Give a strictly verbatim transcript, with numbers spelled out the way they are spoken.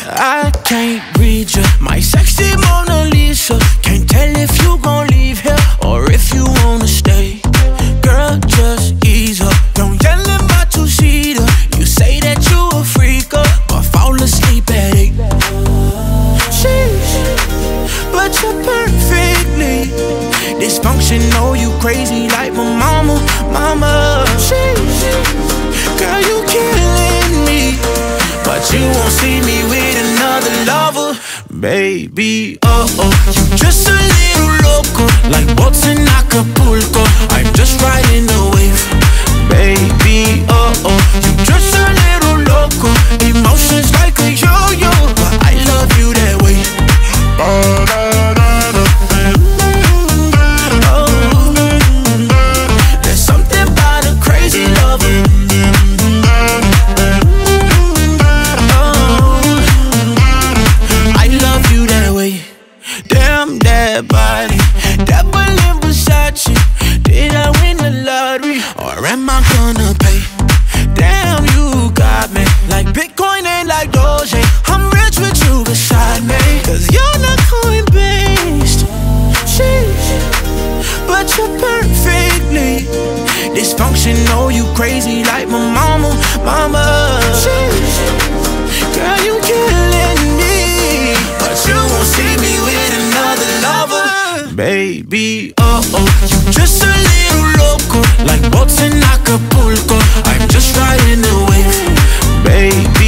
I can't read you, my sexy Mona Lisa. Can't tell if you gon' leave here or if you wanna stay. Girl, just ease up, don't yell in my two-seater. You say that you a freak up, but fall asleep at eight. Sheesh, but you're perfectly dysfunctional, you crazy like my mama, mama. Sheesh, girl, you killing me, but you won't see me with another lover. Baby, oh oh, you just a little loco, like boats in Acapulco. I'm just riding the wave. Baby, oh oh, you just a little loco, emotions like a yo-yo, but I love you that way. Oh, there's something about a crazy lover. Damn that body, that Berlin Versace. Did I win the lottery or am I gonna pay? Damn, you got me like Bitcoin and like Doge. I'm rich with you beside me, cause you're not coin-based. Sheesh, but you're perfectly dysfunctional, you crazy like my mama, mama. Sheesh, girl, you killing me, but you won't see me with another lover. Baby, oh oh, you just a little loco, like boats in Acapulco. I'm just riding the wave. Baby,